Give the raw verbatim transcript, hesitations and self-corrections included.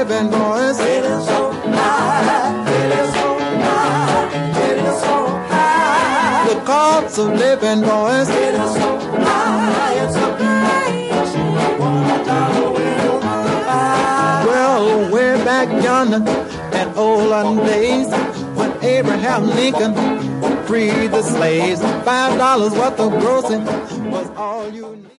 living, boys. Feeling so high, feeling so high, feeling so high. The cost of living, boys. Feeling so high, it's a crazy. One dollar will buy. Well, way back yonder in olden days, when Abraham Lincoln freed the slaves, five dollars worth of grocery was all you need.